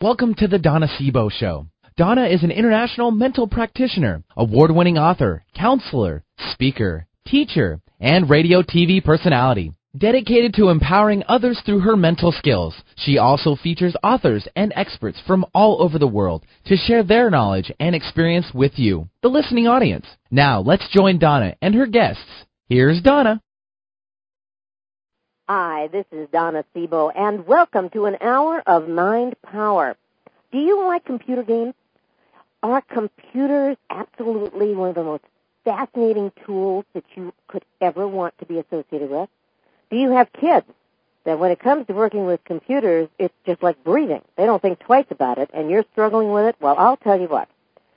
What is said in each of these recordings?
Welcome to the Donna Sebo Show. Donna is an international mental practitioner, award-winning author, counselor, speaker, teacher, and radio TV personality. Dedicated to empowering others through her mental skills, she also features authors and experts from all over the world to share their knowledge and experience with you, the listening audience. Now, let's join Donna and her guests. Here's Donna. Hi, this is Donna Sebo, and welcome to an hour of Mind Power. Do you like computer games? Are computers absolutely one of the most fascinating tools that you could ever want to be associated with? Do you have kids that when it comes to working with computers, it's just like breathing? They don't think twice about it, and you're struggling with it? Well, I'll tell you what.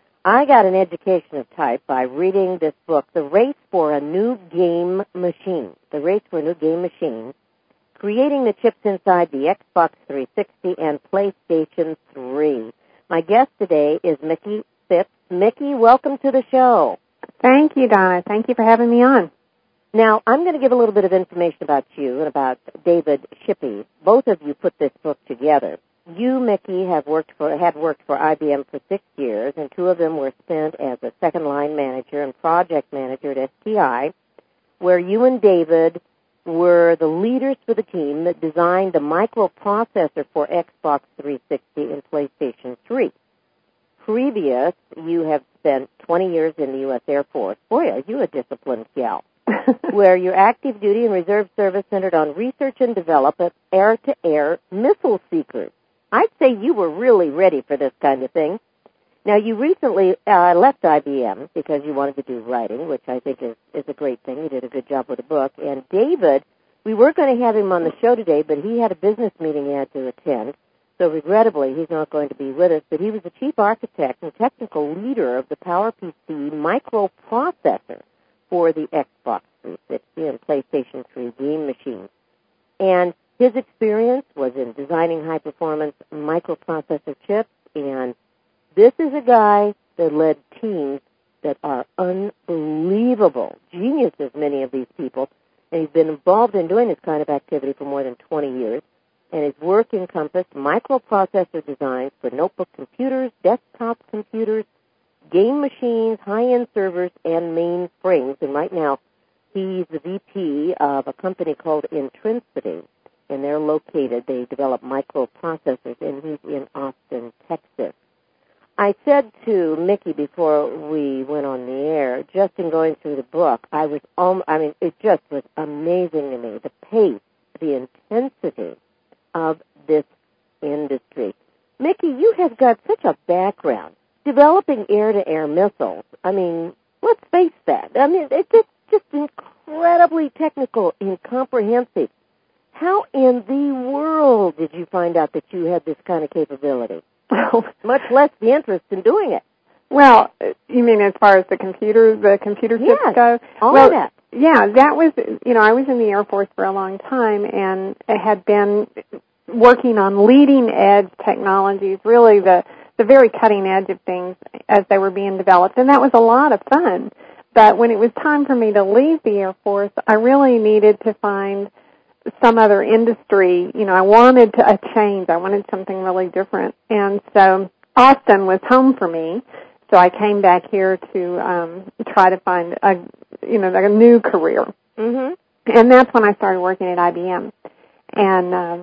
I got an education of type by reading this book, The Race for a New Game Machine. The Race for a New Game Machine, creating the chips inside the Xbox 360 and PlayStation 3. My guest today is Mickey Phipps. Mickey, welcome to the show. Thank you, Donna. Thank you for having me on. Now, I'm going to give a little bit of information about you and about David Shippey. Both of you put this book together. You, Mickey, had worked for IBM for 6 years, and 2 of them were spent as a second-line manager and project manager at STI, where you and David were the leaders for the team that designed the microprocessor for Xbox 360 and PlayStation 3. Previous, you have spent 20 years in the U.S. Air Force. Boy, are you a disciplined gal. Where your active duty and reserve service centered on research and development air-to-air missile seekers. I'd say you were really ready for this kind of thing. Now, you recently left IBM because you wanted to do writing, which I think is a great thing. You did a good job with the book. And David, we were going to have him on the show today, but he had a business meeting he had to attend. So regrettably, he's not going to be with us. But he was the chief architect and technical leader of the PowerPC microprocessor for the Xbox 360 and PlayStation 3 game machines. And his experience was in designing high-performance microprocessor chips, and this is a guy that led teams that are unbelievable. Geniuses, many of these people. And he's been involved in doing this kind of activity for more than 20 years. And his work encompassed microprocessor designs for notebook computers, desktop computers, game machines, high-end servers, and mainframes. And right now, he's the VP of a company called Intrinsity. And they're located, they develop microprocessors, and he's in Austin, Texas. I said to Mickey before we went on the air, just in going through the book, it just was amazing to me, the pace, the intensity of this industry. Mickey, you have got such a background developing air-to-air missiles. I mean, let's face that. I mean, it's just incredibly technical and comprehensive. How in the world did you find out that you had this kind of capability? Much less the interest in doing it. Well, you mean as far as the computer chips go? All of that. Yeah, that was, I was in the Air Force for a long time and had been working on leading edge technologies, really the very cutting edge of things as they were being developed, and that was a lot of fun. But when it was time for me to leave the Air Force, I really needed to find some other industry. I wanted a change. I wanted something really different. And so Austin was home for me. So I came back here to try to find a new career. Mm-hmm. And that's when I started working at IBM. And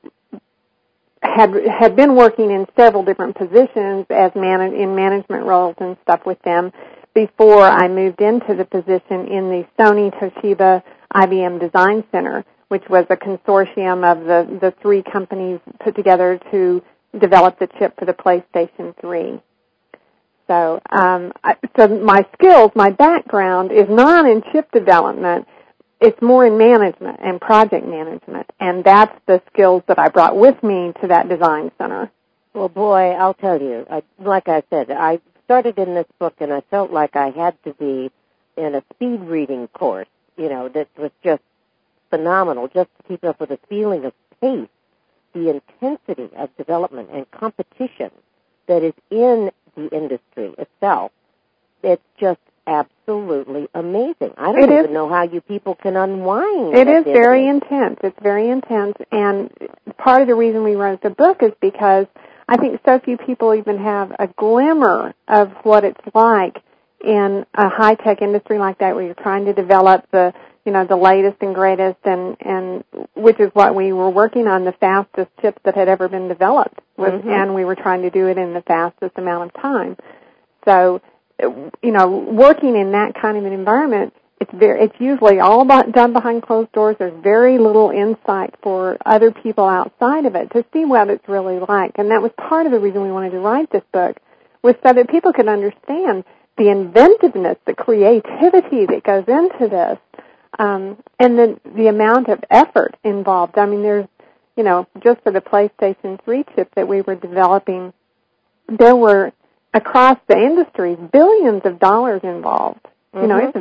had been working in several different positions as in management roles and stuff with them before I moved into the position in the Sony Toshiba IBM Design Center, which was a consortium of the 3 companies put together to develop the chip for the PlayStation 3. So, so my skills, my background is not in chip development. It's more in management and project management, and that's the skills that I brought with me to that design center. Well, boy, I'll tell you, like I said, I started in this book, and I felt like I had to be in a speed reading course, that was just phenomenal, just to keep up with the feeling of pace, the intensity of development and competition that is in the industry itself. It's just absolutely amazing. I don't even know how you people can unwind. It is very intense. It's very intense, and part of the reason we wrote the book is because I think so few people even have a glimmer of what it's like in a high-tech industry like that, where you're trying to develop the latest and greatest, and which is what we were working on, the fastest chips that had ever been developed, and we were trying to do it in the fastest amount of time. So, working in that kind of an environment, it's usually all done behind closed doors. There's very little insight for other people outside of it to see what it's really like. And that was part of the reason we wanted to write this book, was so that people could understand the inventiveness, the creativity that goes into this, and then the amount of effort involved. I mean, there's, just for the PlayStation 3 chip that we were developing, there were, across the industry, billions of dollars involved. It's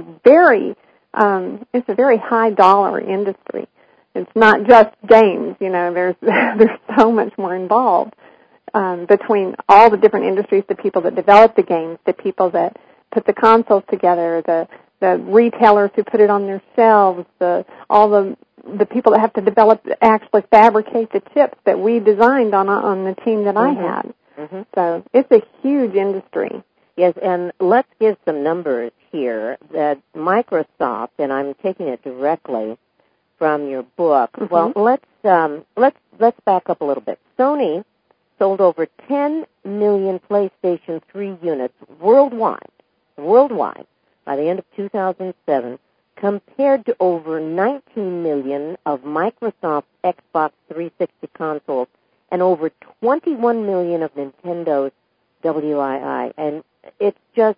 a very high dollar industry. It's not just games. There's so much more involved between all the different industries, the people that develop the games, the people that put the consoles together, the retailers who put it on their shelves, all the people that have to actually fabricate the chips that we designed on the team that I had. Mm-hmm. So it's a huge industry. Yes, and let's give some numbers here. That Microsoft, and I'm taking it directly from your book. Mm-hmm. Well, let's back up a little bit. Sony sold over 10 million PlayStation 3 units worldwide, by the end of 2007, compared to over 19 million of Microsoft's Xbox 360 consoles and over 21 million of Nintendo's Wii. And it's just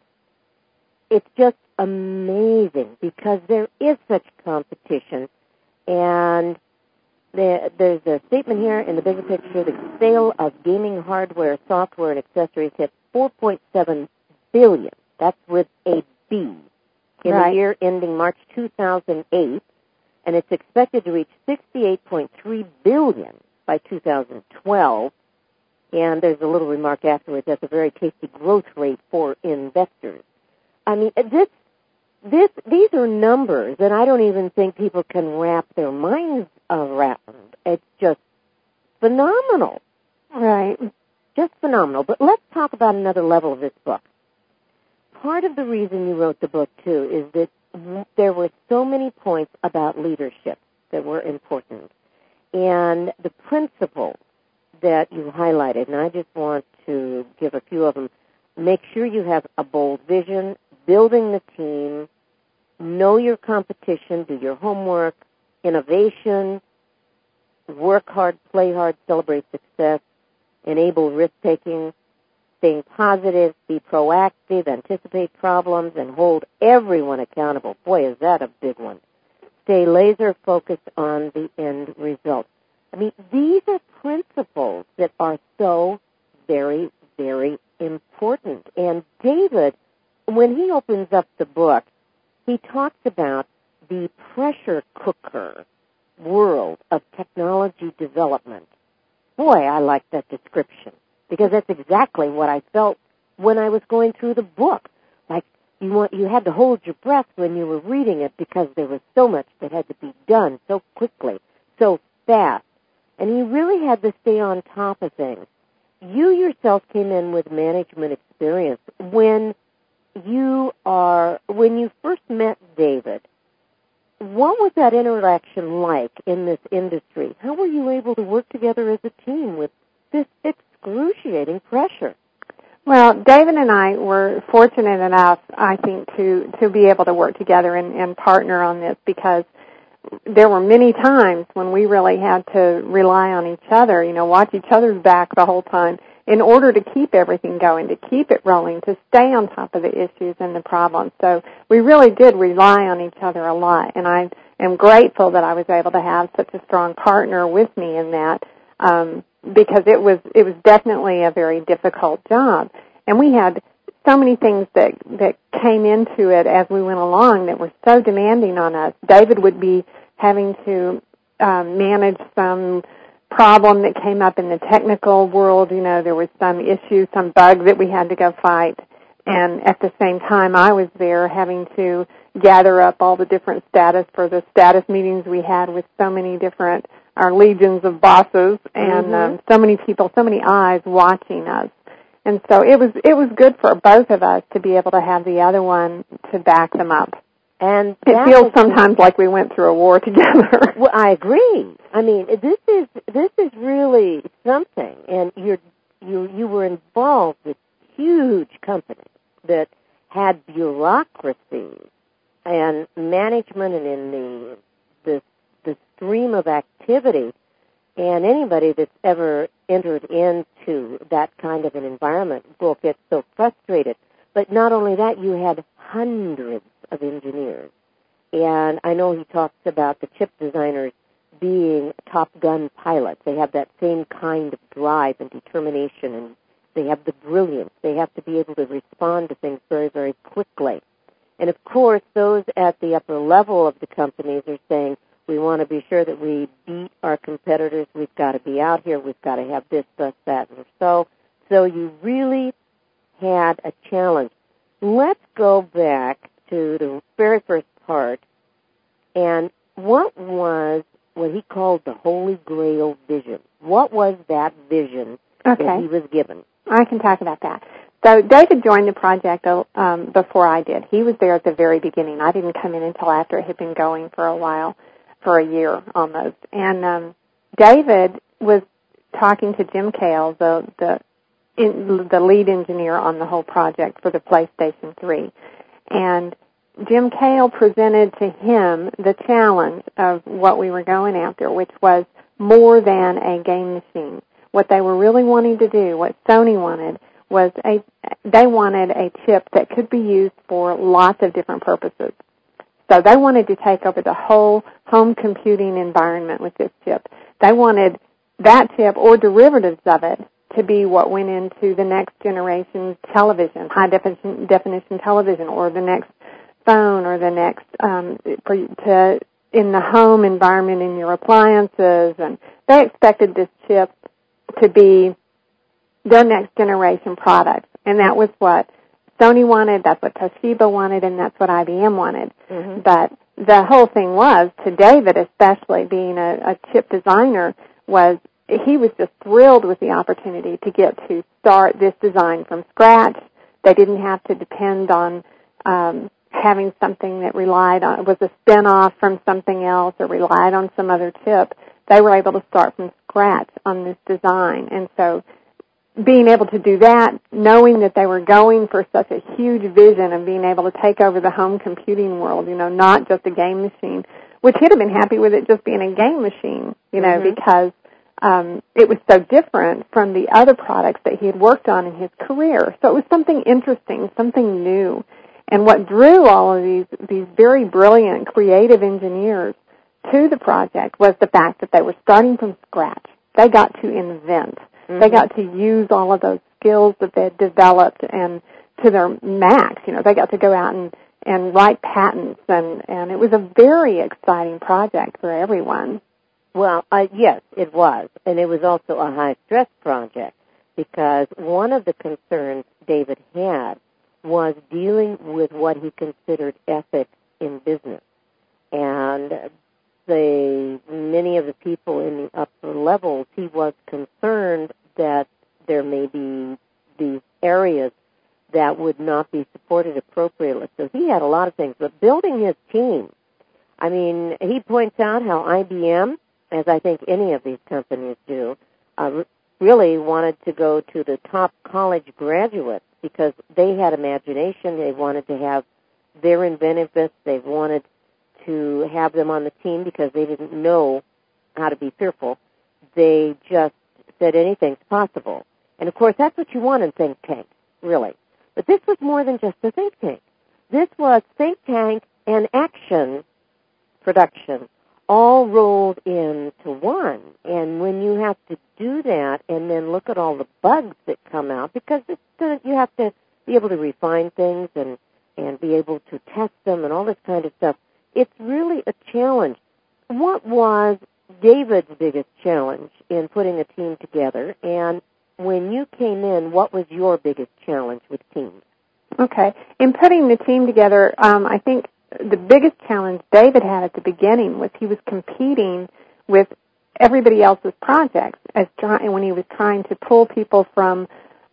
amazing because there is such competition. And there's a statement here in the bigger picture: the sale of gaming hardware, software, and accessories hit 4.7 billion. That's with a B. In the year ending March 2008, and it's expected to reach 68.3 billion by 2012. And there's a little remark afterwards: that's a very tasty growth rate for investors. I mean, these are numbers that I don't even think people can wrap their minds around. It's just phenomenal. Right. Just phenomenal. But let's talk about another level of this book. Part of the reason you wrote the book, too, is that there were so many points about leadership that were important. And the principles that you highlighted, and I just want to give a few of them. Make sure you have a bold vision, building the team, know your competition, do your homework, innovation, work hard, play hard, celebrate success, enable risk-taking, staying positive, be proactive, anticipate problems, and hold everyone accountable. Boy, is that a big one. Stay laser-focused on the end result. I mean, these are principles that are so very, very important. And David, when he opens up the book, he talks about the pressure cooker world of technology development. Boy, I like that description, because that's exactly what I felt when I was going through the book. Like, you had to hold your breath when you were reading it, because there was so much that had to be done so quickly, so fast. And you really had to stay on top of things. You yourself came in with management experience. When you first met David, what was that interaction like in this industry? How were you able to work together as a team with this excruciating pressure? Well, David and I were fortunate enough, I think, to be able to work together and partner on this, because there were many times when we really had to rely on each other, watch each other's back the whole time in order to keep everything going, to keep it rolling, to stay on top of the issues and the problems. So we really did rely on each other a lot, and I am grateful that I was able to have such a strong partner with me in that, because it was definitely a very difficult job. And we had so many things that came into it as we went along that were so demanding on us. David would be having to manage some problem that came up in the technical world. There was some issue, some bug that we had to go fight. And at the same time, I was there having to gather up all the different status for the status meetings we had with so many different our legions of bosses and so many people, so many eyes watching us. And so it was good for both of us to be able to have the other one to back them up. And it feels sometimes like we went through a war together. Well, I agree. I mean, this is really something. And you were involved with huge companies that had bureaucracies and management and in the stream of activity. And anybody that's ever entered into that kind of an environment will get so frustrated. But not only that, you had hundreds of engineers. And I know he talks about the chip designers being Top Gun pilots. They have that same kind of drive and determination, and they have the brilliance. They have to be able to respond to things very, very quickly. And, of course, those at the upper level of the companies are saying, we want to be sure that we beat our competitors. We've got to be out here. We've got to have this, that, and so. So you really had a challenge. Let's go back to the very first part. And what was what he called the Holy Grail vision? What was that vision that he was given? I can talk about that. So David joined the project before I did. He was there at the very beginning. I didn't come in until after it had been going for a while, for a year almost. And David was talking to Jim Kale, the lead engineer on the whole project for the PlayStation 3. And Jim Kale presented to him the challenge of what we were going after, which was more than a game machine. What they were really wanting to do, what Sony wanted, was they wanted a chip that could be used for lots of different purposes. So they wanted to take over the whole home computing environment with this chip. They wanted that chip or derivatives of it to be what went into the next generation television, high definition television, or the next phone, or the next in the home environment in your appliances. And they expected this chip to be their next generation product. And that was what Sony wanted, that's what Toshiba wanted, and that's what IBM wanted. Mm-hmm. But the whole thing was, to David especially, being a chip designer, he was just thrilled with the opportunity to get to start this design from scratch. They didn't have to depend on having something that was a spin-off from something else or relied on some other chip. They were able to start from scratch on this design. And so being able to do that, knowing that they were going for such a huge vision of being able to take over the home computing world, not just a game machine, which he'd have been happy with it just being a game machine, because it was so different from the other products that he had worked on in his career. So it was something interesting, something new. And what drew all of these very brilliant, creative engineers to the project was the fact that they were starting from scratch. They got to invent. Mm-hmm. They got to use all of those skills that they had developed and to their max. They got to go out and write patents, and it was a very exciting project for everyone. Well, yes, it was. And it was also a high-stress project because one of the concerns David had was dealing with what he considered ethics in business. And many of the people in the upper levels, he was concerned that there may be these areas that would not be supported appropriately. So he had a lot of things. But building his team, I mean, he points out how IBM, as I think any of these companies do, really wanted to go to the top college graduates because they had imagination. They wanted to have their inventiveness. They wanted to have them on the team because they didn't know how to be fearful. They just said anything's possible. And, of course, that's what you want in think tank, really. But this was more than just a think tank. This was think tank and action production all rolled into one. And when you have to do that and then look at all the bugs that come out, because you have to be able to refine things and be able to test them and all this kind of stuff, it's really a challenge. What was David's biggest challenge in putting a team together? And when you came in, what was your biggest challenge with teams? Okay. In putting the team together, I think the biggest challenge David had at the beginning was he was competing with everybody else's projects when he was trying to pull people from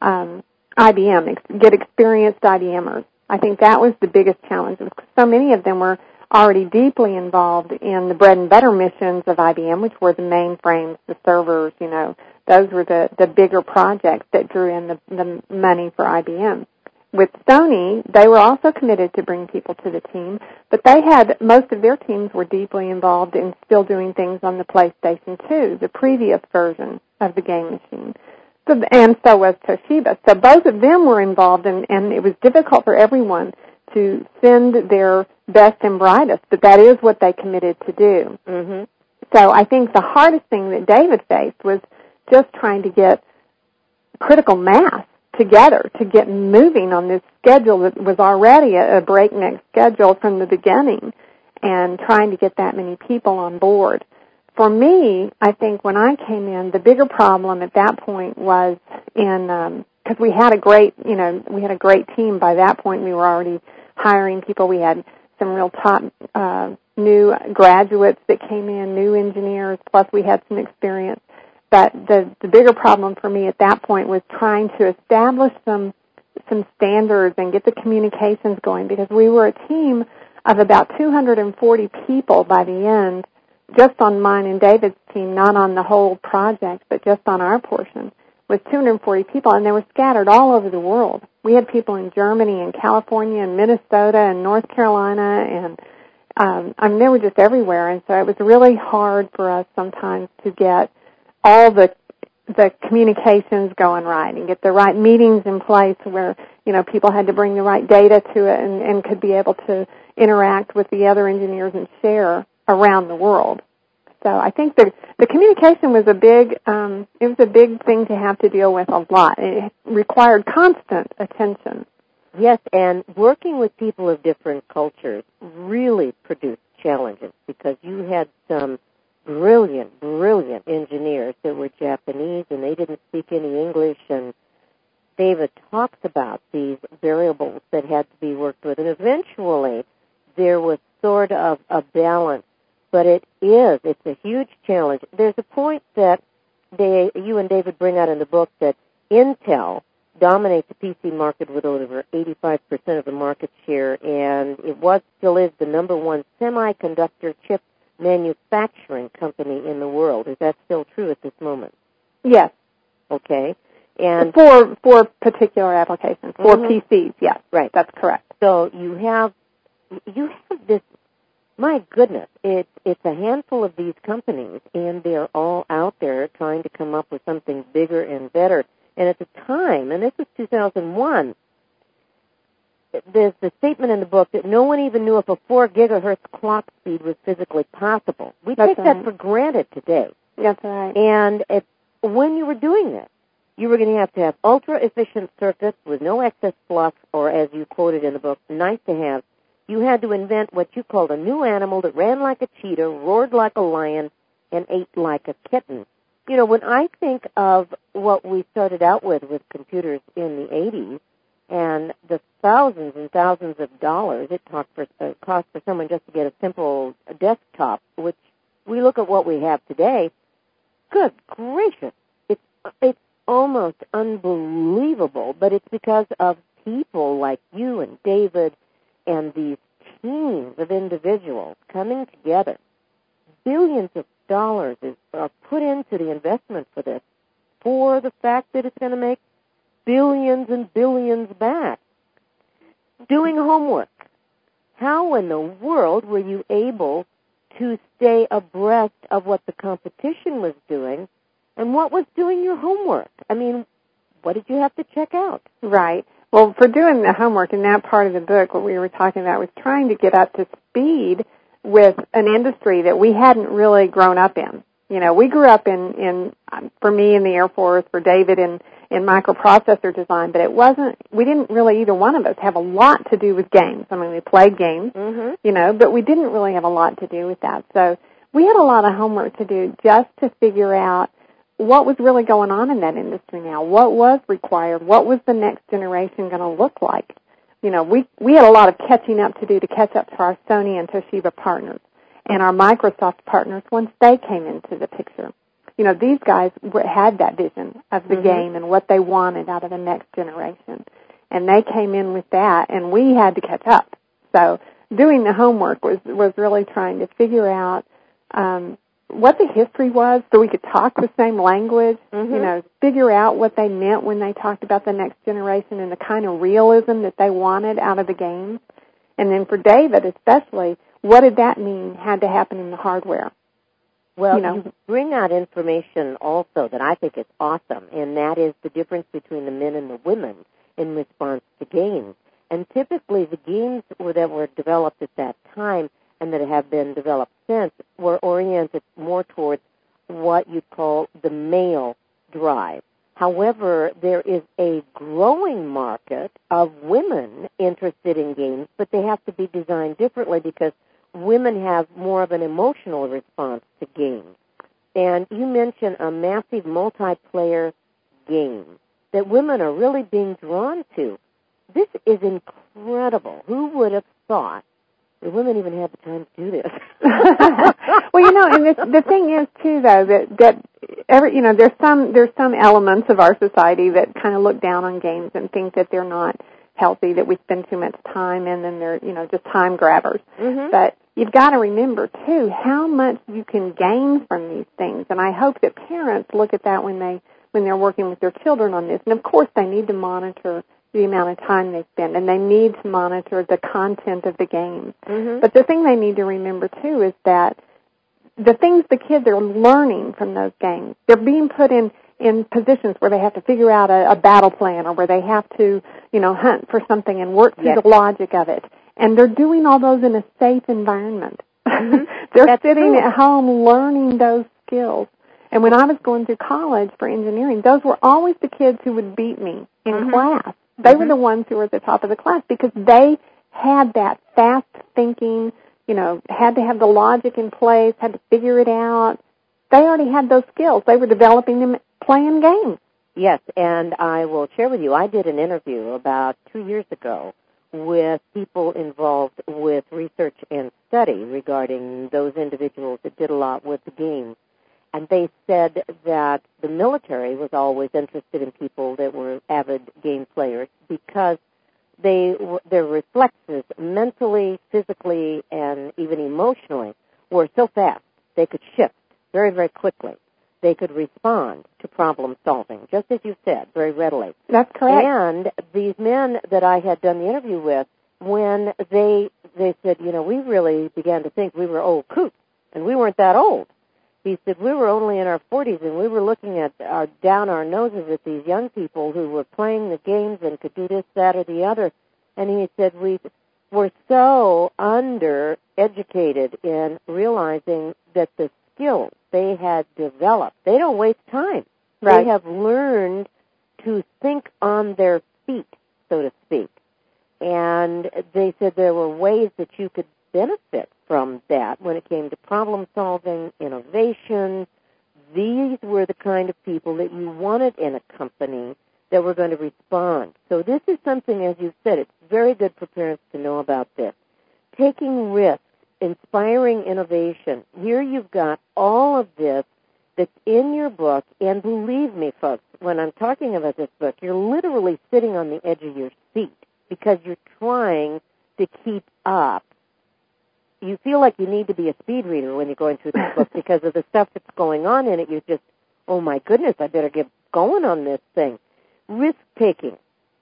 IBM, get experienced IBMers. I think that was the biggest challenge. So many of them were already deeply involved in the bread and butter missions of IBM, which were the mainframes, the servers, those were the bigger projects that drew in the money for IBM. With Sony, they were also committed to bring people to the team, but most of their teams were deeply involved in still doing things on the PlayStation 2, the previous version of the game machine. And so was Toshiba. So both of them were involved, and it was difficult for everyone to send their best and brightest, but that is what they committed to do. Mm-hmm. So I think the hardest thing that David faced was just trying to get critical mass together to get moving on this schedule that was already a breakneck schedule from the beginning, and trying to get that many people on board. For me, I think when I came in, the bigger problem at that point was because we had a great team by that point. We were already hiring people. We had some real top new graduates that came in, new engineers, plus we had some experience. But the bigger problem for me at that point was trying to establish some standards and get the communications going, because we were a team of about 240 people by the end, just on mine and David's team, not on the whole project, but just on our portion, with 240 people, and they were scattered all over the world. We had people in Germany and California and Minnesota and North Carolina, and they were just everywhere, and so it was really hard for us sometimes to get all the communications going right and get the right meetings in place where, people had to bring the right data to it and could be able to interact with the other engineers and share around the world. So I think the communication was a big thing to have to deal with a lot. It required constant attention. Yes, and working with people of different cultures really produced challenges, because you had some brilliant engineers that were Japanese and they didn't speak any English, and David talks about these variables that had to be worked with, and eventually there was sort of a balance. But it's a huge challenge. There's a point that you and David bring out in the book that Intel dominates the PC market with over 85% of the market share, and still is the number one semiconductor chip manufacturing company in the world. Is that still true at this moment? Yes. Okay. And for particular applications, for PCs, yes. Right. That's correct. So you have this. My goodness, it's a handful of these companies, and they're all out there trying to come up with something bigger and better. And at the time, and this was 2001, there's the statement in the book that no one even knew if a 4 gigahertz clock speed was physically possible. We take that for granted today. That's right. And when you were doing this, you were going to have ultra-efficient circuits with no excess fluff, or as you quoted in the book, nice to have. You had to invent what you called a new animal that ran like a cheetah, roared like a lion, and ate like a kitten. When I think of what we started out with computers in the 80s, and the thousands and thousands of dollars it cost for someone just to get a simple desktop, which we look at what we have today, good gracious, it's almost unbelievable, but it's because of people like you and David and these teams of individuals coming together. Billions of dollars are put into the investment for this, for the fact that it's going to make billions and billions back. Doing homework. How in the world were you able to stay abreast of what the competition was doing, and what was doing your homework? I mean, what did you have to check out? Right. Well, for doing the homework in that part of the book, what we were talking about was trying to get up to speed with an industry that we hadn't really grown up in. We grew up in for me in the Air Force, for David in microprocessor design, but we didn't really, either one of us, have a lot to do with games. I mean, we played games, but we didn't really have a lot to do with that. So we had a lot of homework to do just to figure out what was really going on in that industry now, what was required, what was the next generation going to look like. We had a lot of catching up to do to catch up to our Sony and Toshiba partners. and our Microsoft partners once they came into the picture. You know, these guys had that vision of the game and what they wanted out of the next generation. And they came in with that, and we had to catch up. So doing the homework was really trying to figure out what the history was so we could talk the same language, you know, figure out what they meant when they talked about the next generation and the kind of realism that they wanted out of the games. And then for David especially, what did that mean had to happen in the hardware? Well, you bring out information also that I think is awesome, and that is the difference between the men and the women in response to games. And typically the games that were developed at that time and that have been developed since were oriented more towards what you'd call the male drive. However, there is a growing market of women interested in games, but they have to be designed differently because women have more of an emotional response to games. And you mentioned a massive multiplayer game that women are really being drawn to. This is incredible. Who would have thought that women even had the time to do this? Well, you know, and the thing is too, though, that every, you know, there's some elements of our society that kind of look down on games and think that they're not healthy, that we spend too much time in, and they're, you know, just time grabbers. But you've got to remember too how much you can gain from these things, and I hope that parents look at that when they're working with their children on this. And of course, they need to monitor the amount of time they spend, and they need to monitor the content of the games. But the thing they need to remember too is that the things the kids are learning from those games, they're being put in positions where they have to figure out a battle plan, or where they have to, you know, hunt for something and work through the logic of it. And they're doing all those in a safe environment. They're sitting at home learning those skills. And when I was going through college for engineering, those were always the kids who would beat me in class. They were the ones who were at the top of the class because they had that fast thinking, you know, had to have the logic in place, had to figure it out. They already had those skills. They were developing them playing games. Yes, and I will share with you, I did an interview about 2 years ago with people involved with research and study regarding those individuals that did a lot with the games. And they said that the military was always interested in people that were avid game players because their reflexes mentally, physically, and even emotionally were so fast. They could shift very, very quickly. They could respond to problem solving, just as you said, very readily. That's correct. And these men that I had done the interview with, when they said, you know, we really began to think we were old coots, and we weren't that old. He said, we were only in our 40s, and we were looking at down our noses at these young people who were playing the games and could do this, that, or the other. And he said, we were so undereducated in realizing that the skills they had developed, they don't waste time. Right. They have learned to think on their feet, so to speak. And they said there were ways that you could benefit from that when it came to problem solving, innovation. These were the kind of people that you wanted in a company that were going to respond. So this is something, as you said, it's very good for parents to know about this. Taking risks, inspiring innovation. Here you've got all of this that's in your book, and believe me, folks, when I'm talking about this book, you're literally sitting on the edge of your seat because you're trying to keep up. You feel like you need to be a speed reader when you're going through this book because of the stuff that's going on in it. You're just, oh my goodness, I better get going on this thing. Risk-taking.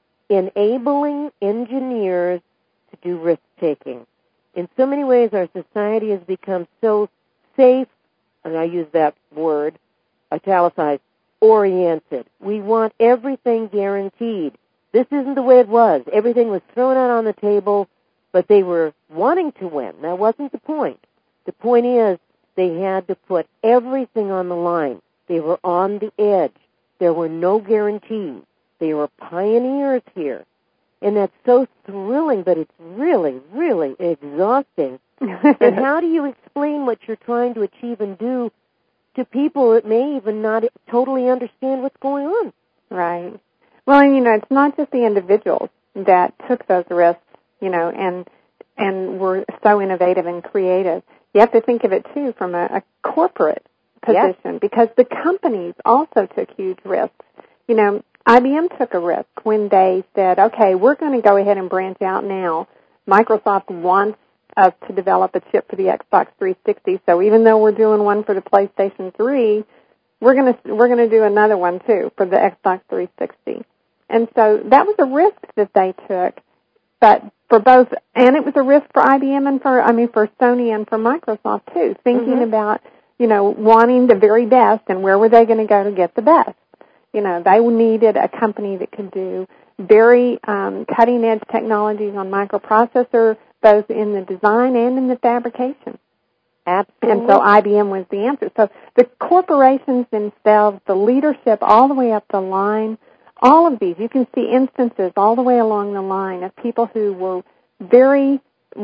Enabling engineers to do risk-taking. In so many ways, our society has become so safe, and I use that word, italicized, oriented. We want everything guaranteed. This isn't the way it was. Everything was thrown out on the table, but they were wanting to win. That wasn't the point. The point is they had to put everything on the line. They were on the edge. There were no guarantees. They were pioneers here. And that's so thrilling, but it's really, really exhausting. And how do you explain what you're trying to achieve and do to people that may even not totally understand what's going on? Right. Well, and, you know, it's not just the individuals that took those risks, you know, and were so innovative and creative. you have to think of it, too, from a corporate position, because the companies also took huge risks. You know, IBM took a risk when they said, okay, we're going to go ahead and branch out now. Microsoft wants us to develop a chip for the Xbox 360, so even though we're doing one for the PlayStation 3, we're going to do another one, too, for the Xbox 360. And so that was a risk that they took, but for both, and it was a risk for IBM and for Sony and for Microsoft, too, thinking about, you know, wanting the very best and where were they going to go to get the best. You know, they needed a company that could do very cutting-edge technologies on microprocessor, both in the design and in the fabrication. Absolutely. And so IBM was the answer. So the corporations themselves, the leadership all the way up the line, all of these, you can see instances all the way along the line of people who were very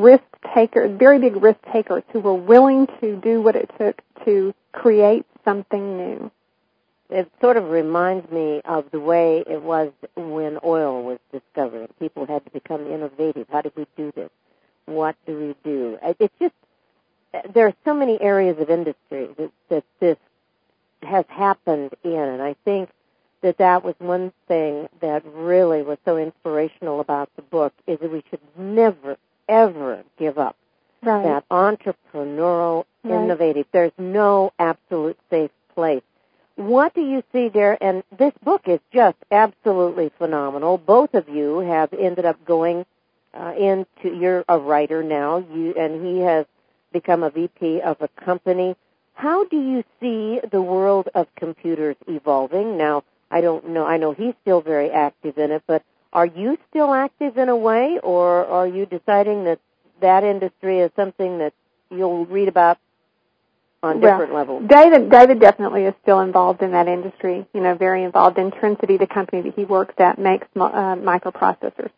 big risk takers who were willing to do what it took to create something new. It sort of reminds me of the way it was when oil was discovered. People had to become innovative. How did we do this? What do we do? It's just, there are so many areas of industry that this has happened in, and I think that was one thing that really was so inspirational about the book, is that we should never, ever give up. Right. That entrepreneurial, innovative. There's no absolute safe place. What do you see there? And this book is just absolutely phenomenal. Both of you have ended up going you're a writer now, and he has become a VP of a company. How do you see the world of computers evolving? Now, I don't know. I know he's still very active in it, but are you still active in a way, or are you deciding that industry is something that you'll read about on different levels? David definitely is still involved in that industry, you know, very involved. Intrinsity, the company that he works at, makes microprocessors.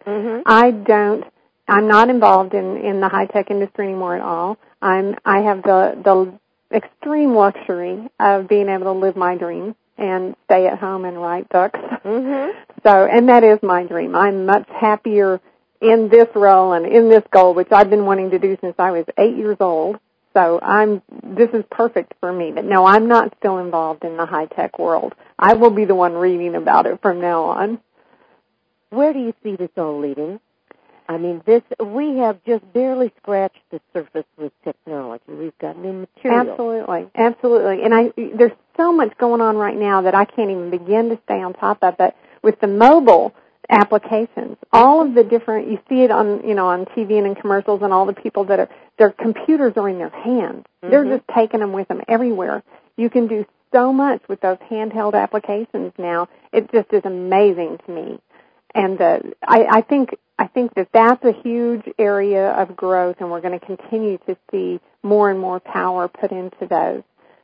I'm not involved in the high-tech industry anymore at all. I have the extreme luxury of being able to live my dream and stay at home and write books. So, and that is my dream. I'm much happier in this role and in this goal, which I've been wanting to do since I was 8 years old. So this is perfect for me. But no, I'm not still involved in the high-tech world. I will be the one reading about it from now on. Where do you see this all leading? I mean, we have just barely scratched the surface with technology. We've got new material. Absolutely. And there's so much going on right now that I can't even begin to stay on top of. But with the mobile applications, all of the different, you see it on TV and in commercials, and all the people their computers are in their hands. They're just taking them with them everywhere. You can do so much with those handheld applications now. It just is amazing to me. And I think that's a huge area of growth, and we're going to continue to see more and more power put into those.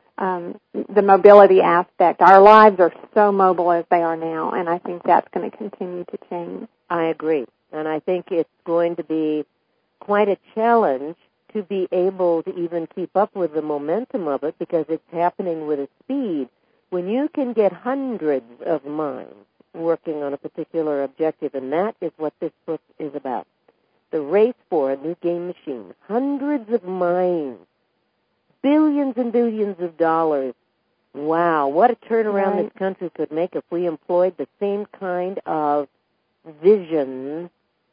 The mobility aspect. Our lives are so mobile as they are now, and I think that's going to continue to change. I agree. And I think it's going to be quite a challenge to be able to even keep up with the momentum of it, because it's happening with a speed. When you can get hundreds of minds working on a particular objective, and that is what this book is about. The race for a new game machine. Hundreds of minds. Billions and billions of dollars. Wow, what a turnaround this country could make if we employed the same kind of vision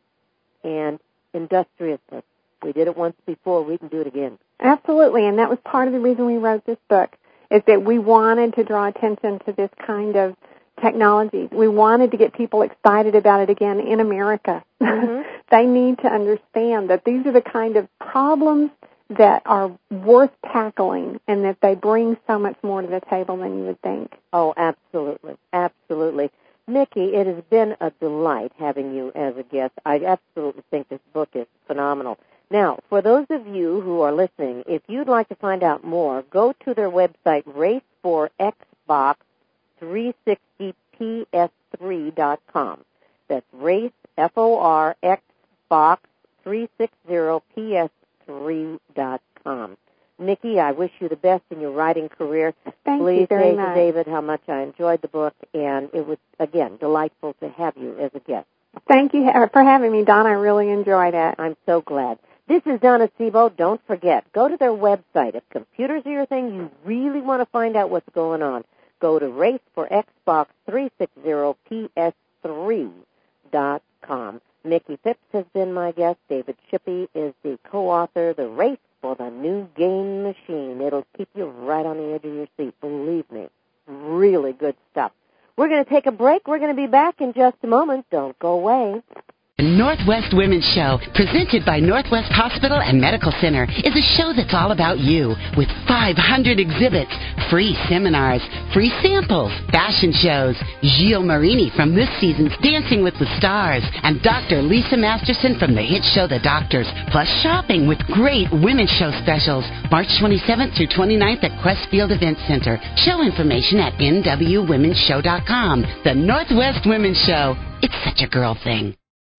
and industriousness. We did it once before, we can do it again. Absolutely, and that was part of the reason we wrote this book, is that we wanted to draw attention to this kind of technology. We wanted to get people excited about it again in America. They need to understand that these are the kind of problems that are worth tackling, and that they bring so much more to the table than you would think. Oh, absolutely. Absolutely. Mickey, it has been a delight having you as a guest. I absolutely think this book is phenomenal. Now, for those of you who are listening, if you'd like to find out more, go to their website, race4xbox360ps3.com. That's race, F-O-R, Xbox360ps3.com. Nikki, I wish you the best in your writing career. Thank you very much. Please say to David how much I enjoyed the book, and it was, again, delightful to have you as a guest. Thank you for having me, Don. I really enjoyed it. I'm so glad. This is Donna Sebo. Don't forget, go to their website. If computers are your thing, you really want to find out what's going on. Go to raceforxbox360ps3.com. Mickey Phipps has been my guest. David Shippey is the co-author. The Race for the New Game Machine. It'll keep you right on the edge of your seat, believe me. Really good stuff. We're going to take a break. We're going to be back in just a moment. Don't go away. Northwest Women's Show, presented by Northwest Hospital and Medical Center, is a show that's all about you, with 500 exhibits, free seminars, free samples, fashion shows, Gilles Marini from this season's Dancing with the Stars, and Dr. Lisa Masterson from the hit show The Doctors, plus shopping with great women's show specials, March 27th through 29th at Questfield Event Center. Show information at nwwomenshow.com. The Northwest Women's Show. It's such a girl thing.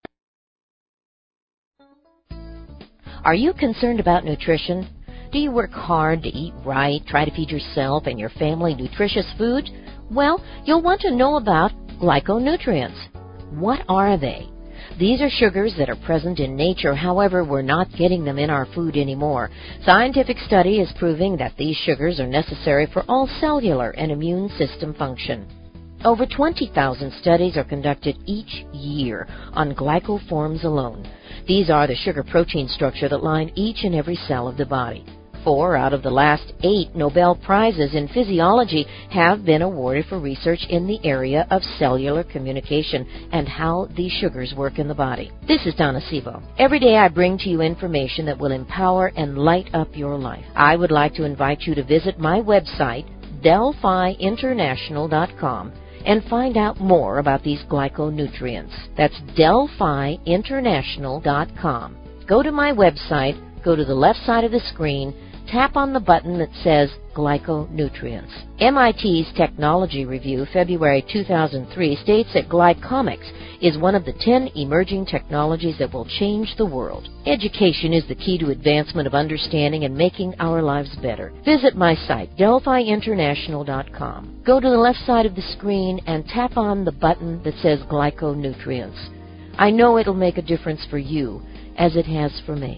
Are you concerned about nutrition? Do you work hard to eat right, try to feed yourself and your family nutritious food? Well, you'll want to know about glyconutrients. What are they? These are sugars that are present in nature, however, we're not getting them in our food anymore. Scientific study is proving that these sugars are necessary for all cellular and immune system function. Over 20,000 studies are conducted each year on glycoforms alone. These are the sugar-protein structure that line each and every cell of the body. 4 out of the last 8 Nobel Prizes in physiology have been awarded for research in the area of cellular communication and how these sugars work in the body. This is Donna Sebo. Every day I bring to you information that will empower and light up your life. I would like to invite you to visit my website, DelphiInternational.com, and find out more about these glyconutrients. That's DelphiInternational.com. Go to my website, go to the left side of the screen, tap on the button that says Glyconutrients. MIT's Technology Review, February 2003, states that glycomics is one of the 10 emerging technologies that will change the world. Education is the key to advancement of understanding and making our lives better. Visit my site, DelphiInternational.com. Go to the left side of the screen and tap on the button that says Glyconutrients. I know it'll make a difference for you, as it has for me.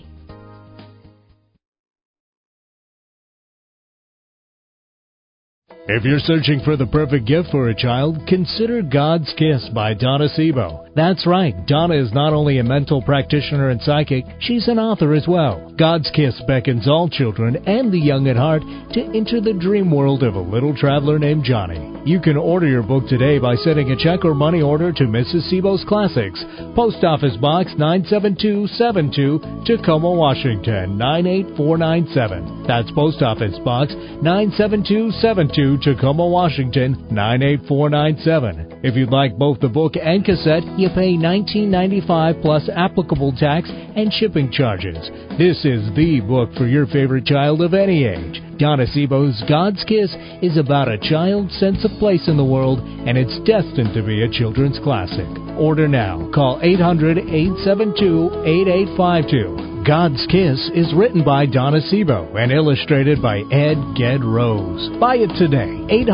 If you're searching for the perfect gift for a child, consider God's Kiss by Donna Sebo. That's right, Donna is not only a mental practitioner and psychic, she's an author as well. God's Kiss beckons all children and the young at heart to enter the dream world of a little traveler named Johnny. You can order your book today by sending a check or money order to Mrs. Sebo's Classics, Post Office Box 97272, Tacoma, Washington 98497. That's Post Office Box 97272, Tacoma, Washington 98497. If you'd like both the book and cassette, you pay $19.95 plus applicable tax and shipping charges. This is the book for your favorite child of any age. Donna Sebo's God's Kiss is about a child's sense of place in the world, and it's destined to be a children's classic. Order now. Call 800-872-8852. God's Kiss is written by Donna Sebo and illustrated by Ed Ged Rose. Buy it today.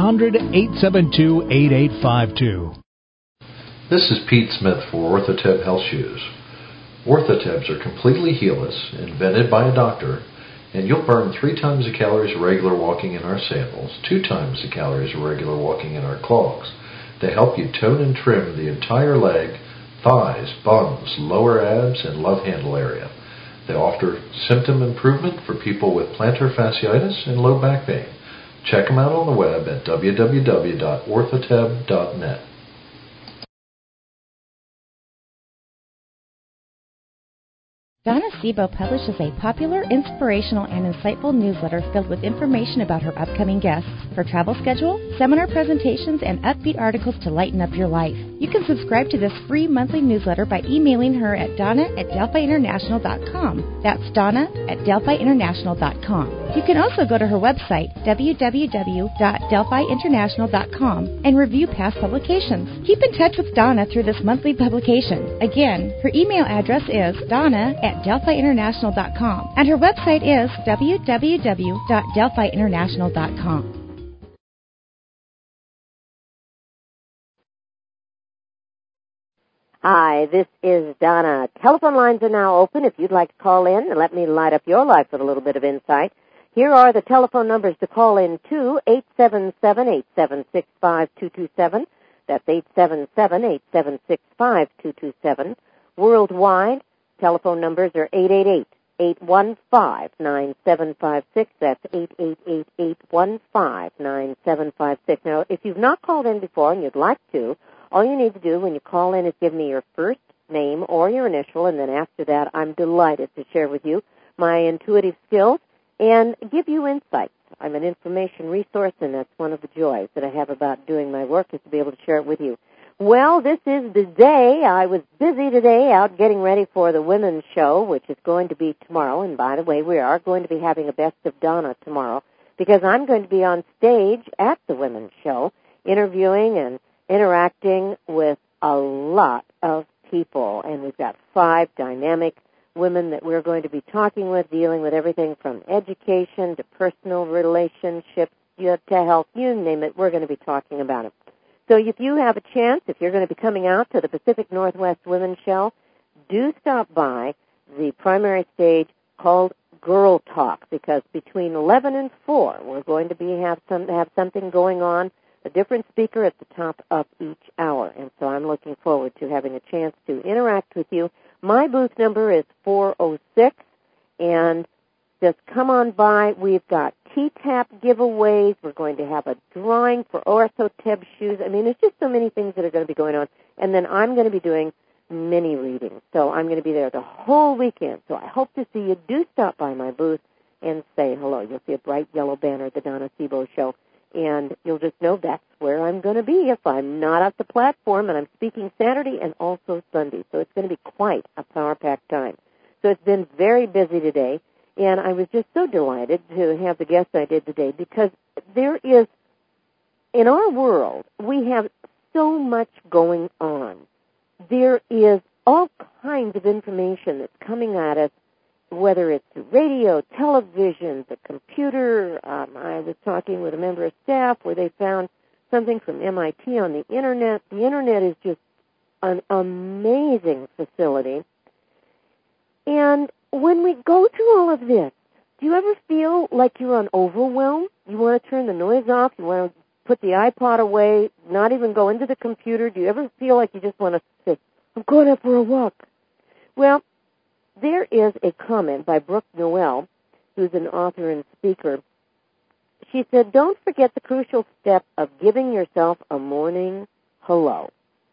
800-872-8852. This is Pete Smith for Orthoteb Health Shoes. Orthotebs are completely heelless, invented by a doctor, and you'll burn 3 times the calories of regular walking in our sandals, 2 times the calories of regular walking in our clogs. They help you tone and trim the entire leg, thighs, buns, lower abs, and love handle area. They offer symptom improvement for people with plantar fasciitis and low back pain. Check them out on the web at www.orthoteb.net. Donna Sebo publishes a popular, inspirational, and insightful newsletter filled with information about her upcoming guests, her travel schedule, seminar presentations, and upbeat articles to lighten up your life. You can subscribe to this free monthly newsletter by emailing her at donna@delphiinternational.com. That's donna@delphiinternational.com. You can also go to her website, www.delphiinternational.com, and review past publications. Keep in touch with Donna through this monthly publication. Again, her email address is donna@delphiinternational.com, and her website is www.delphiinternational.com. Hi, this is Donna. Telephone lines are now open if you'd like to call in and let me light up your life with a little bit of insight. Here are the telephone numbers to call in to, 877-876-5227. That's 877-876-5227. Worldwide, telephone numbers are 888-815-9756. That's 888-815-9756. Now, if you've not called in before and you'd like to, all you need to do when you call in is give me your first name or your initial, and then after that, I'm delighted to share with you my intuitive skills and give you insights. I'm an information resource, and that's one of the joys that I have about doing my work is to be able to share it with you. Well, this is the day. I was busy today out getting ready for the Women's Show, which is going to be tomorrow. And by the way, we are going to be having a Best of Donna tomorrow because I'm going to be on stage at the Women's Show interviewing and interacting with a lot of people. And we've got 5 dynamic women that we're going to be talking with, dealing with everything from education to personal relationships to health, you name it, we're going to be talking about it. So if you have a chance, if you're going to be coming out to the Pacific Northwest Women's Show, do stop by the primary stage called Girl Talk, because between 11 and 4, we're going to have something going on, a different speaker at the top of each hour. And so I'm looking forward to having a chance to interact with you. My booth number is 406, and just come on by. We've got T-Tap giveaways. We're going to have a drawing for Orthoteb shoes. I mean, there's just so many things that are going to be going on. And then I'm going to be doing mini readings. So I'm going to be there the whole weekend. So I hope to see you. Do stop by my booth and say hello. You'll see a bright yellow banner, The Donna Sebo Show. And you'll just know that's where I'm going to be if I'm not at the platform, and I'm speaking Saturday and also Sunday. So it's going to be quite a power-packed time. So it's been very busy today, and I was just so delighted to have the guest I did today because there is, in our world, we have so much going on. There is all kinds of information that's coming at us, whether it's the radio, television, the computer. I was talking with a member of staff where they found something from MIT on the Internet. The Internet is just an amazing facility. And when we go through all of this, do you ever feel like you're on overwhelm? You want to turn the noise off? You want to put the iPod away, not even go into the computer? Do you ever feel like you just want to say, I'm going out for a walk? Well, there is a comment by Brooke Noel, who's an author and speaker. She said, don't forget the crucial step of giving yourself a morning hello.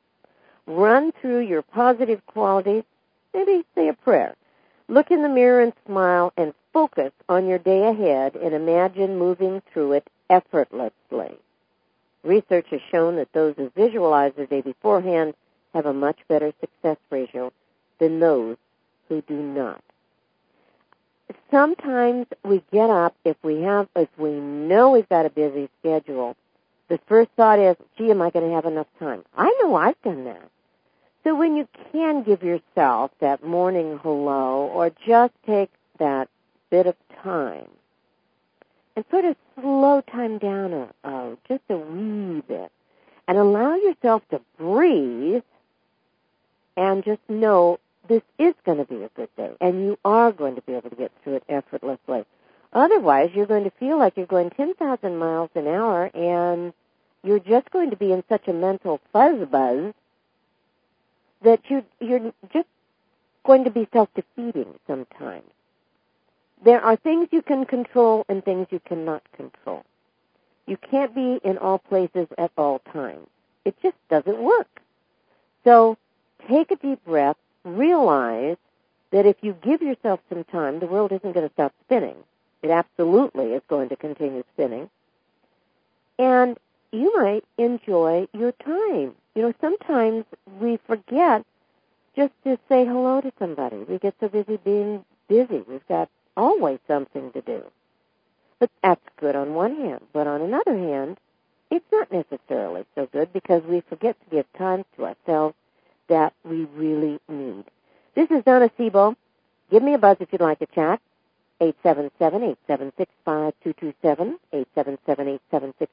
Run through your positive qualities, maybe say a prayer. Look in the mirror and smile and focus on your day ahead and imagine moving through it effortlessly. Research has shown that those who visualize their day beforehand have a much better success ratio than those who do not. Sometimes we get up if we know we've got a busy schedule. The first thought is, gee, am I going to have enough time? I know I've done that. So when you can give yourself that morning hello or just take that bit of time and sort of slow time down just a wee bit and allow yourself to breathe and just know this is going to be a good day, and you are going to be able to get through it effortlessly. Otherwise, you're going to feel like you're going 10,000 miles an hour, and you're just going to be in such a mental fuzz-buzz that you're just going to be self-defeating sometimes. There are things you can control and things you cannot control. You can't be in all places at all times. It just doesn't work. So take a deep breath. Realize that if you give yourself some time, the world isn't going to stop spinning. It absolutely is going to continue spinning. And you might enjoy your time. You know, sometimes we forget just to say hello to somebody. We get so busy being busy. We've got always something to do. But that's good on one hand. But on another hand, it's not necessarily so good because we forget to give time to ourselves that we really need. This is Donna Sebo. Give me a buzz if you'd like to chat. 877-876-5227,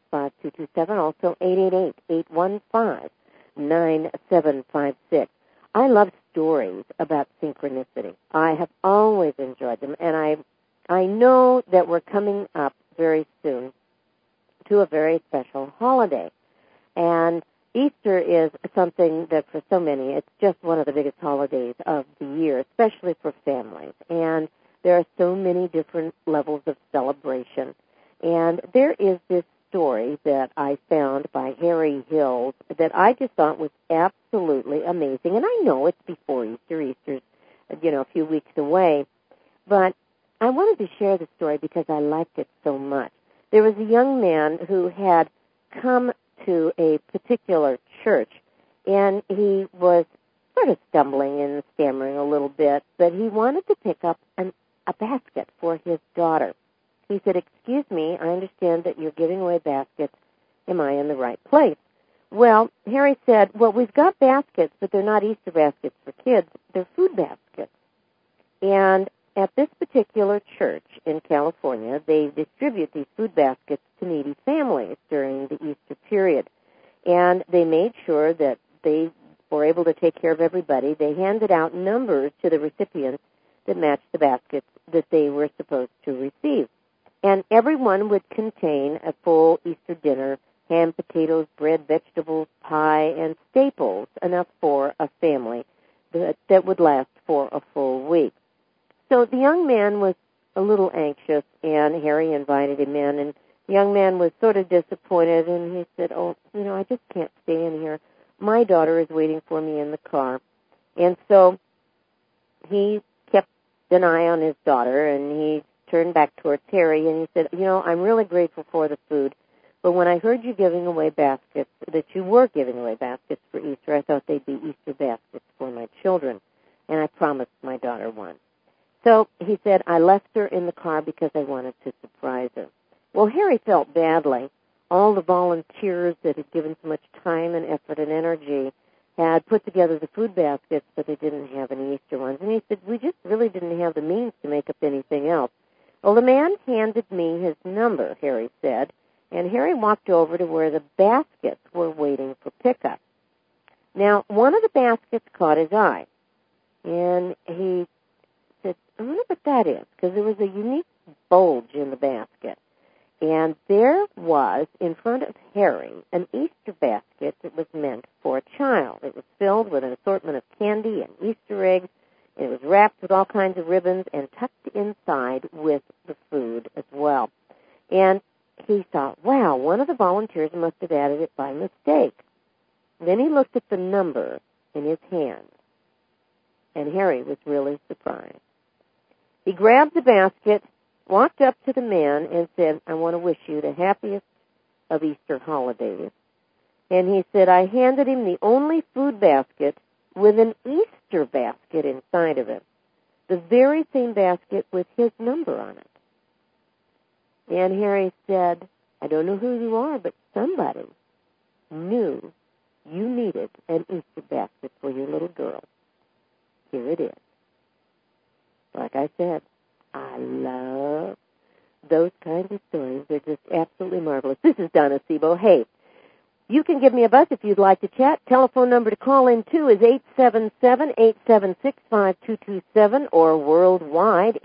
877-876-5227, also 888-815-9756. I love stories about synchronicity. I have always enjoyed them, and I know that we're coming up very soon to a very special holiday. And Easter is something that for so many, it's just one of the biggest holidays of the year, especially for families. And there are so many different levels of celebration. And there is this story that I found by Harry Hills that I just thought was absolutely amazing. And I know it's before Easter. Easter's, a few weeks away. But I wanted to share the story because I liked it so much. There was a young man who had come to a particular church, and he was sort of stumbling and stammering a little bit, but he wanted to pick up a basket for his daughter. He said, "Excuse me, I understand that you're giving away baskets. Am I in the right place?" Well, Harry said, "Well, we've got baskets, but they're not Easter baskets for kids. They're food baskets." And at this particular church in California, they distribute these food baskets to needy families during the Easter period. And they made sure that they were able to take care of everybody. They handed out numbers to the recipients that matched the baskets that they were supposed to receive. And everyone would contain a full Easter dinner, ham, potatoes, bread, vegetables, pie, and staples, enough for a family that would last for a full week. So the young man was a little anxious, and Harry invited him in, and the young man was sort of disappointed, and he said, "Oh, I just can't stay in here. My daughter is waiting for me in the car." And so he kept an eye on his daughter, and he turned back towards Harry, and he said, "I'm really grateful for the food, but when I heard you giving away baskets, that you were giving away baskets for Easter, I thought they'd be Easter baskets for my children, and I promised my daughter one." So he said, "I left her in the car because I wanted to surprise her." Well, Harry felt badly. All the volunteers that had given so much time and effort and energy had put together the food baskets, but they didn't have any Easter ones. And he said, "We just really didn't have the means to make up anything else." Well, the man handed me his number, Harry said, and Harry walked over to where the baskets were waiting for pickup. Now, one of the baskets caught his eye, and he said, "I wonder what that is," because there was a unique bulge in the basket. And there was, in front of Harry, an Easter basket that was meant for a child. It was filled with an assortment of candy and Easter eggs, and it was wrapped with all kinds of ribbons and tucked inside with the food as well. And he thought, wow, one of the volunteers must have added it by mistake. Then he looked at the number in his hand, and Harry was really surprised. He grabbed the basket, walked up to the man, and said, "I want to wish you the happiest of Easter holidays." And he said, I handed him the only food basket with an Easter basket inside of it, the very same basket with his number on it. And Harry said, "I don't know who you are, but somebody knew you needed an Easter basket for your little girl. Here it is." Like I said, I love those kinds of stories. They're just absolutely marvelous. This is Donna Sebo. Hey, you can give me a buzz if you'd like to chat. Telephone number to call in to is 877-876-5227 or worldwide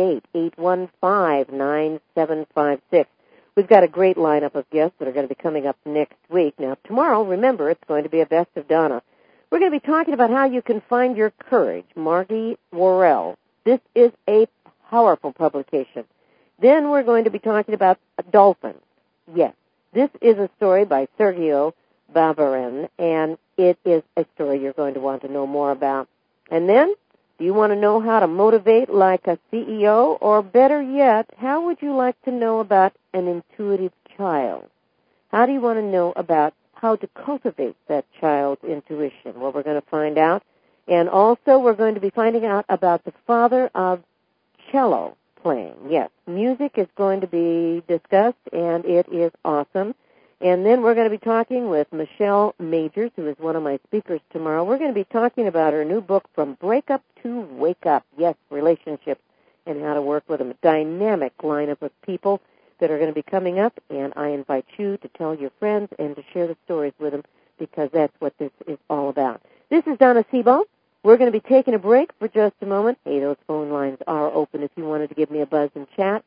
888-815-9756. We've got a great lineup of guests that are going to be coming up next week. Now, tomorrow, remember, it's going to be a Best of Donna. We're going to be talking about how you can find your courage. Margie Worrell. This is a powerful publication. Then we're going to be talking about dolphins. Yes, this is a story by Sergio Barberin, and it is a story you're going to want to know more about. And then, do you want to know how to motivate like a CEO? Or better yet, how would you like to know about an intuitive child? How do you want to know about how to cultivate that child's intuition? Well, we're going to find out. And also, we're going to be finding out about the father of cello playing. Yes, music is going to be discussed, and it is awesome. And then we're going to be talking with Michelle Majors, who is one of my speakers tomorrow. We're going to be talking about her new book, From Breakup to Wake Up. Yes, relationships and how to work with them. A dynamic lineup of people that are going to be coming up, and I invite you to tell your friends and to share the stories with them, because that's what this is all about. This is Donna Sebo. We're going to be taking a break for just a moment. Hey, those phone lines are open if you wanted to give me a buzz and chat.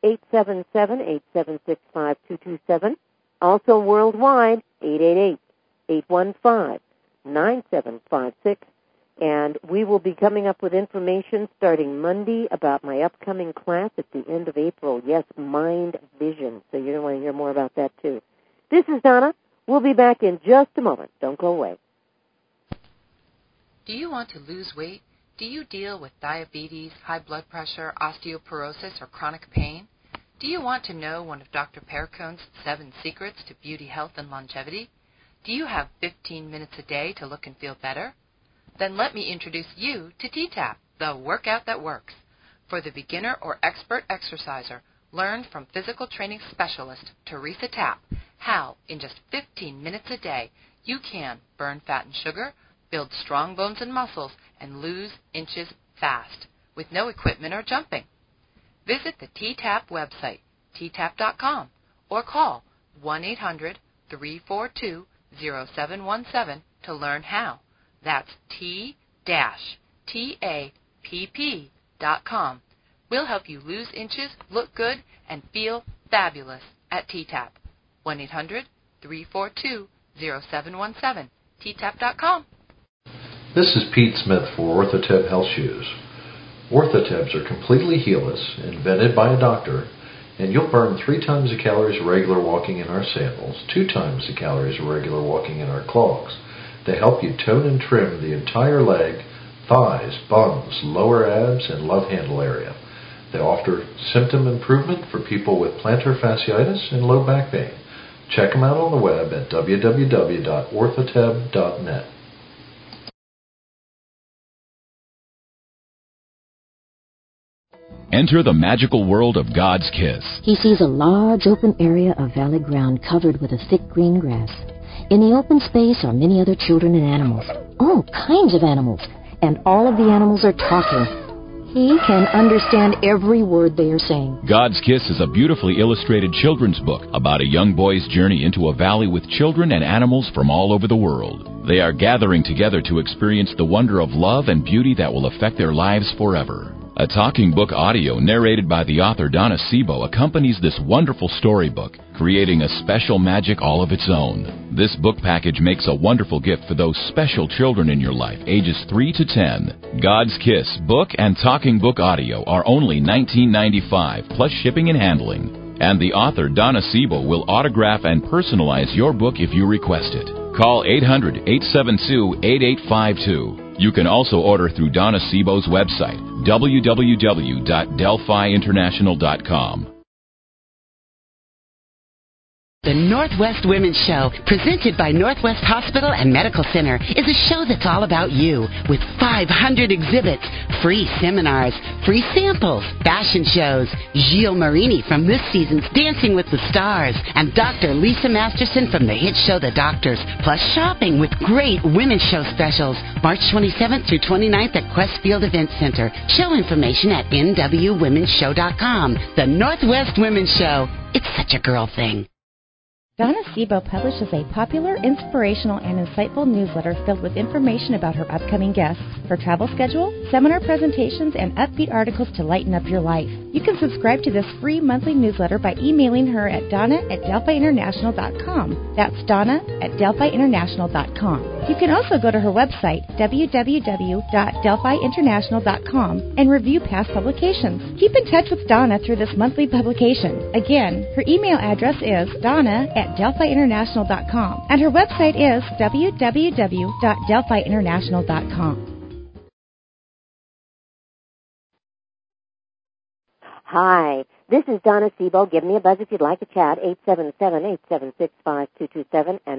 877-876-5227. Also worldwide, 888-815-9756. And we will be coming up with information starting Monday about my upcoming class at the end of April. Yes, Mind Vision. So you're going to want to hear more about that, too. This is Donna. We'll be back in just a moment. Don't go away. Do you want to lose weight? Do you deal with diabetes, high blood pressure, osteoporosis, or chronic pain? Do you want to know one of Dr. Perricone's 7 secrets to beauty, health, and longevity? Do you have 15 minutes a day to look and feel better? Then let me introduce you to T-TAP, the workout that works. For the beginner or expert exerciser, learn from physical training specialist Teresa Tapp how, in just 15 minutes a day, you can burn fat and sugar, build strong bones and muscles, and lose inches fast, with no equipment or jumping. Visit the T-TAP website, ttap.com, or call 1-800-342-0717 to learn how. That's T-TAPP.com. We'll help you lose inches, look good, and feel fabulous at T-TAP. 1-800-342-0717, ttap.com. This is Pete Smith for Orthoteb Health Shoes. Orthotebs are completely heelless, invented by a doctor, and you'll burn 3 times the calories of regular walking in our sandals, 2 times the calories of regular walking in our clogs. They help you tone and trim the entire leg, thighs, buns, lower abs, and love handle area. They offer symptom improvement for people with plantar fasciitis and low back pain. Check them out on the web at www.orthoteb.net. Enter the magical world of God's kiss. He sees a large open area of valley ground covered with a thick green grass. In the open space are many other children and animals, all kinds of animals, and all of the animals are talking. He can understand every word they are saying. God's Kiss is a beautifully illustrated children's book about a young boy's journey into a valley with children and animals from all over the world. They are gathering together to experience the wonder of love and beauty that will affect their lives forever. A talking book audio narrated by the author Donna Sebo accompanies this wonderful storybook, creating a special magic all of its own. This book package makes a wonderful gift for those special children in your life, ages 3 to 10. God's Kiss book and talking book audio are only $19.95 plus shipping and handling. And the author Donna Sebo will autograph and personalize your book if you request it. Call 800-872-8852. You can also order through Donna Sebo's website, www.delphiinternational.com. The Northwest Women's Show, presented by Northwest Hospital and Medical Center, is a show that's all about you, with 500 exhibits, free seminars, free samples, fashion shows, Gilles Marini from this season's Dancing with the Stars, and Dr. Lisa Masterson from the hit show The Doctors, plus shopping with great women's show specials, March 27th through 29th at Questfield Event Center. Show information at nwwomenshow.com. The Northwest Women's Show. It's such a girl thing. Donna Sebo publishes a popular, inspirational, and insightful newsletter filled with information about her upcoming guests, her travel schedule, seminar presentations, and upbeat articles to lighten up your life. You can subscribe to this free monthly newsletter by emailing her at donna@delphiinternational.com. That's donna@delphiinternational.com. You can also go to her website, www.delphiinternational.com, and review past publications. Keep in touch with Donna through this monthly publication. Again, her email address is donna@delphiinternational.com, and her website is www.delphiinternational.com. Hi, this is Donna Sebo. Give me a buzz if you'd like to chat, 877-876-5227 and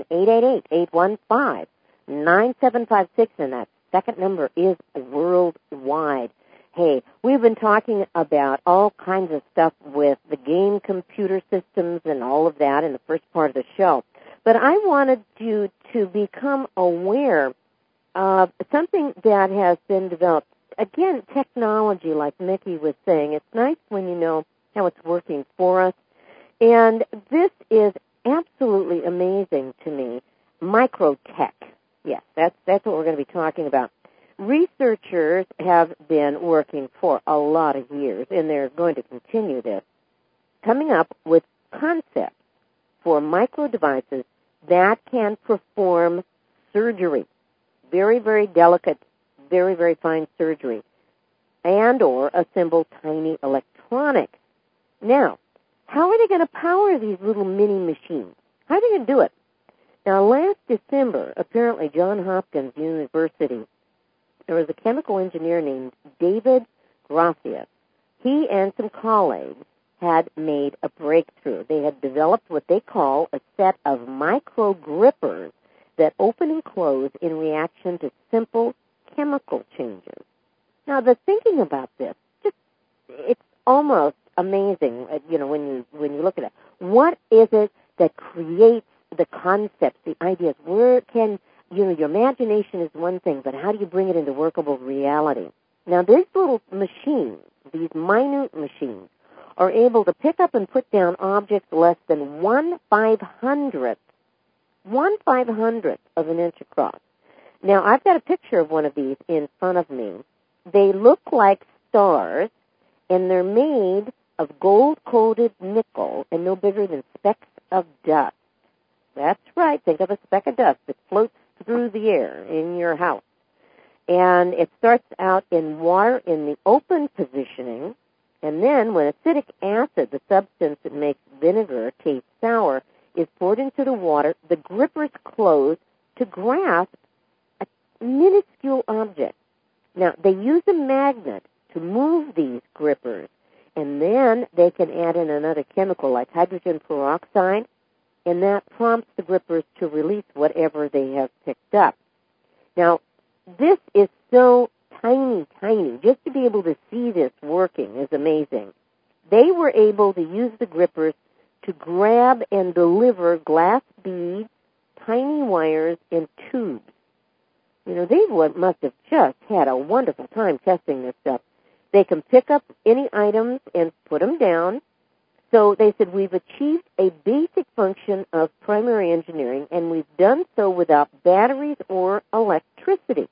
888-815-9756, and that second number is worldwide. Hey, we've been talking about all kinds of stuff with the game computer systems and all of that in the first part of the show. But I wanted you to become aware of something that has been developed. Again, technology, like Mickey was saying, it's nice when you know how it's working for us. And this is absolutely amazing to me. Microtech. Yes, that's what we're going to be talking about. researchers have been working for a lot of years, and they're going to continue this, coming up with concepts for micro devices that can perform surgery, very, very delicate, very, very fine surgery, and or assemble tiny electronics. Now, how are they going to power these little mini machines? How are they going to do it? Now, last December, apparently Johns Hopkins University, there was a chemical engineer named David Gracias. He and some colleagues had made a breakthrough. They had developed what they call a set of micro grippers that open and close in reaction to simple chemical changes. Now, the thinking about this, it's almost amazing, when you look at it. What is it that creates the concepts, the ideas? Where can, your imagination is one thing, but how do you bring it into workable reality? Now, these little machines, these minute machines, are able to pick up and put down objects less than 1/500th of an inch across. Now, I've got a picture of one of these in front of me. They look like stars, and they're made of gold-coated nickel and no bigger than specks of dust. That's right. Think of a speck of dust that floats through the air in your house. And it starts out in water in the open positioning, and then when acidic acid, the substance that makes vinegar taste sour, is poured into the water, the grippers close to grasp a minuscule object. Now, they use a magnet to move these grippers, and then they can add in another chemical like hydrogen peroxide, and that prompts the grippers to release whatever they have picked up. Now, this is so tiny. Just to be able to see this working is amazing. They were able to use the grippers to grab and deliver glass beads, tiny wires, and tubes. They must have just had a wonderful time testing this stuff. They can pick up any items and put them down. So they said, we've achieved a basic function of primary engineering, and we've done so without batteries or electricity.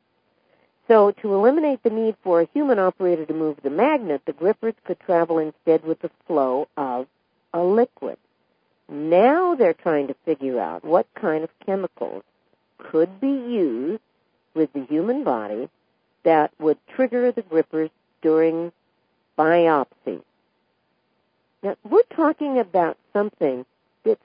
So to eliminate the need for a human operator to move the magnet, the grippers could travel instead with the flow of a liquid. Now they're trying to figure out what kind of chemicals could be used with the human body that would trigger the grippers during biopsy. Now, we're talking about something that's,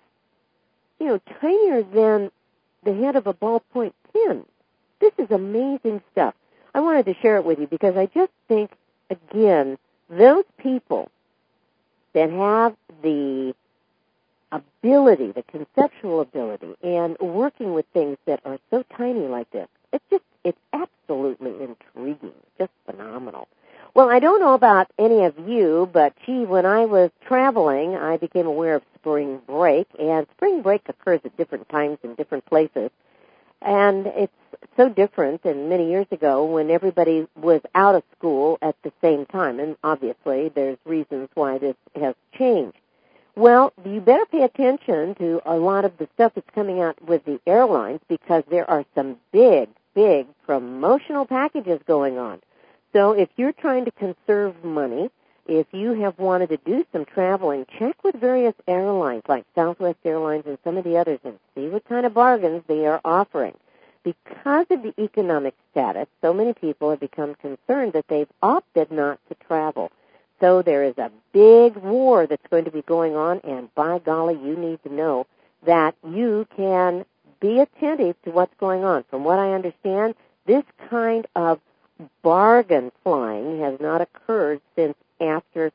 tinier than the head of a ballpoint pen. This is amazing stuff. I wanted to share it with you because I just think, again, those people that have the ability, the conceptual ability, and working with things that are so tiny like this, it's absolutely intriguing, just phenomenal. Well, I don't know about any of you, but when I was traveling, I became aware of spring break, and spring break occurs at different times in different places, and it's so different than many years ago when everybody was out of school at the same time, and obviously there's reasons why this has changed. Well, you better pay attention to a lot of the stuff that's coming out with the airlines because there are some big promotional packages going on. So if you're trying to conserve money, if you have wanted to do some traveling, check with various airlines like Southwest Airlines and some of the others and see what kind of bargains they are offering. Because of the economic status, so many people have become concerned that they've opted not to travel. So there is a big war that's going to be going on, and by golly, you need to know that you can be attentive to what's going on. From what I understand, this kind of bargain flying has not occurred since after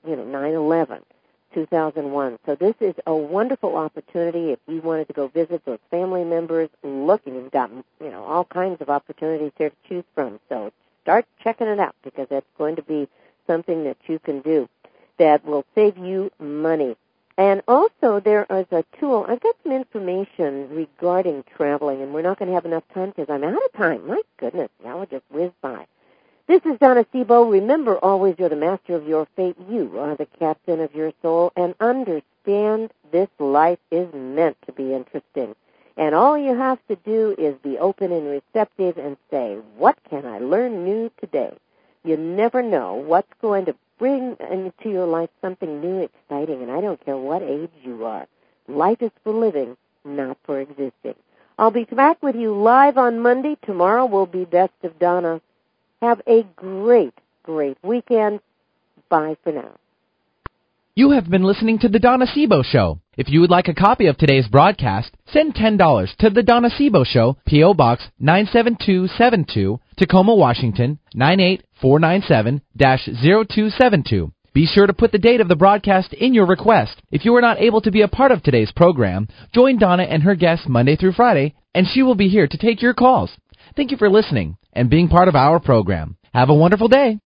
9/11, 2001. So this is a wonderful opportunity if you wanted to go visit those family members. Look, and you've got all kinds of opportunities there to choose from. So start checking it out because that's going to be something that you can do that will save you money. And also there is a tool. I've got some information regarding traveling, and we're not going to have enough time because I'm out of time. My goodness, now we'll just whiz by. This is Donna Sebo. Remember, always you're the master of your fate. You are the captain of your soul. And understand this life is meant to be interesting. And all you have to do is be open and receptive and say, what can I learn new today? You never know what's going to bring into your life something new, exciting, and I don't care what age you are. Life is for living, not for existing. I'll be back with you live on Monday. Tomorrow will be Best of Donna. Have a great, great weekend. Bye for now. You have been listening to The Donna Sebo Show. If you would like a copy of today's broadcast, send $10 to The Donna Sebo Show, P.O. Box 97272, Tacoma, Washington, 98497-0272. Be sure to put the date of the broadcast in your request. If you are not able to be a part of today's program, join Donna and her guests Monday through Friday, and she will be here to take your calls. Thank you for listening and being part of our program. Have a wonderful day.